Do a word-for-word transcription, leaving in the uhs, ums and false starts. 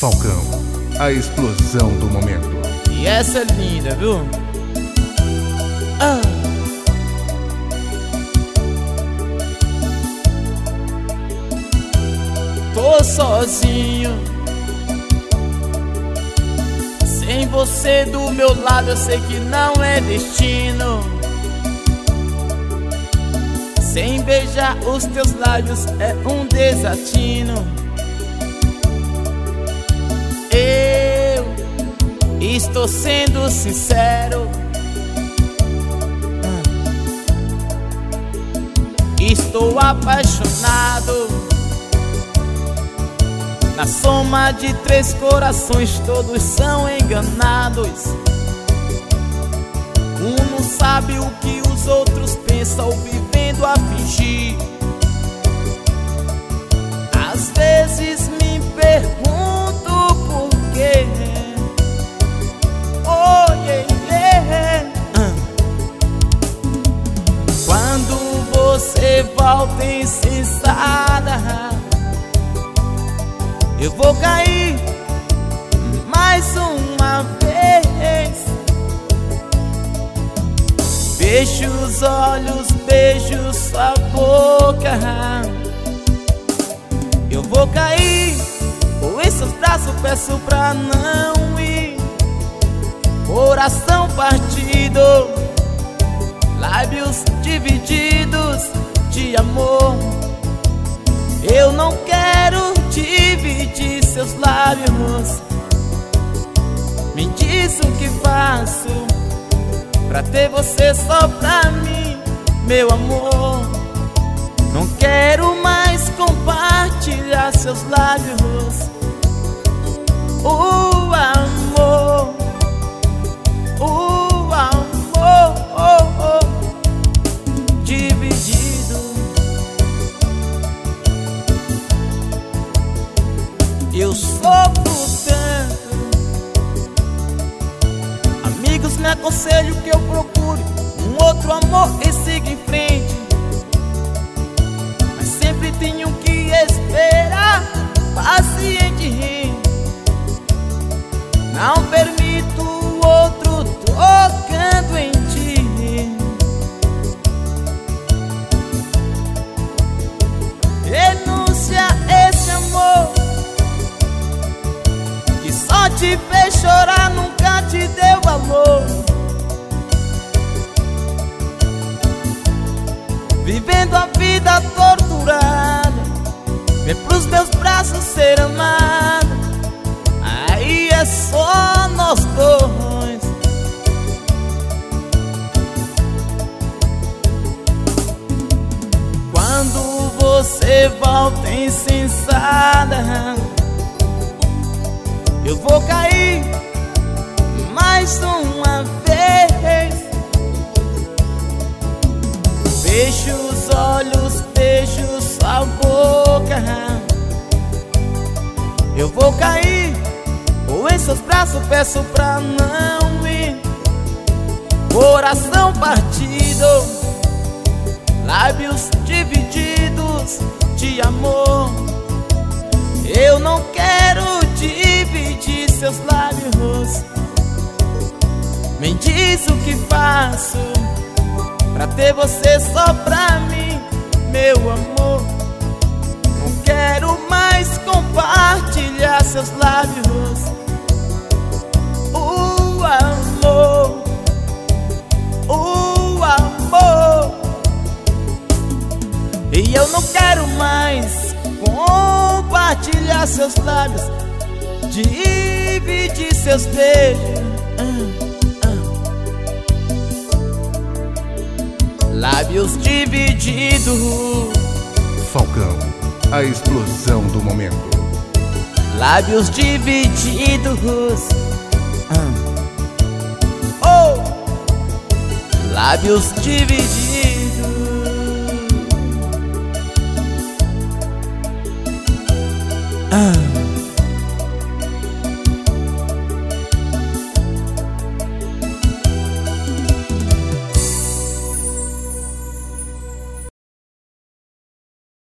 Falcão, a explosão do momento. E essa é linda, viu? Ah. Tô sozinho, sem você do meu lado, eu sei que não é destino. Sem beijar os teus lábios é um desatino. Eu estou sendo sincero, estou apaixonado. Na soma de três corações todos são enganados. Um não sabe o que os outros pensam, vivendo a fingir. Às vezes me pergunto por quê. Oh, yeah, yeah. Quando você volta insensada, eu vou cair mais uma vez. Fecho os olhos, beijo sua boca. Eu vou cair, ou em seus braços peço pra não ir. Coração partido, lábios divididos de amor. Eu não quero dividir seus lábios. Me diz o que faço pra ter você só pra mim, meu amor. Não quero mais compartilhar seus lábios. O amor, o amor, oh, oh, dividido. Eu sofro tanto. Amigos me aconselham que eu procure um outro amor e siga em frente, mas sempre tenho que esperar paciente. Não permito o outro tocando em ti. Renuncia esse amor que só te fez chorar, nunca te deu valor. Vivendo a vida torturada, vem pros meus braços ser amado. Aí é só nós dois. Quando você volta insensada, eu vou cair mais uma vez. Fecho os olhos, beijo sua boca. Eu vou cair, ou em seus braços peço pra não ir. Coração partido, lábios divididos de amor. Eu não quero dividir seus lábios. Me diz o que faço pra ter você só pra mim, meu amor. Não quero mais compartilhar seus lábios. O amor, o amor. E eu não quero mais compartilhar seus lábios, dividir seus beijos. Lábios divididos. Falcão, a explosão do momento. Lábios divididos. Oh! Lábios divididos. Ah.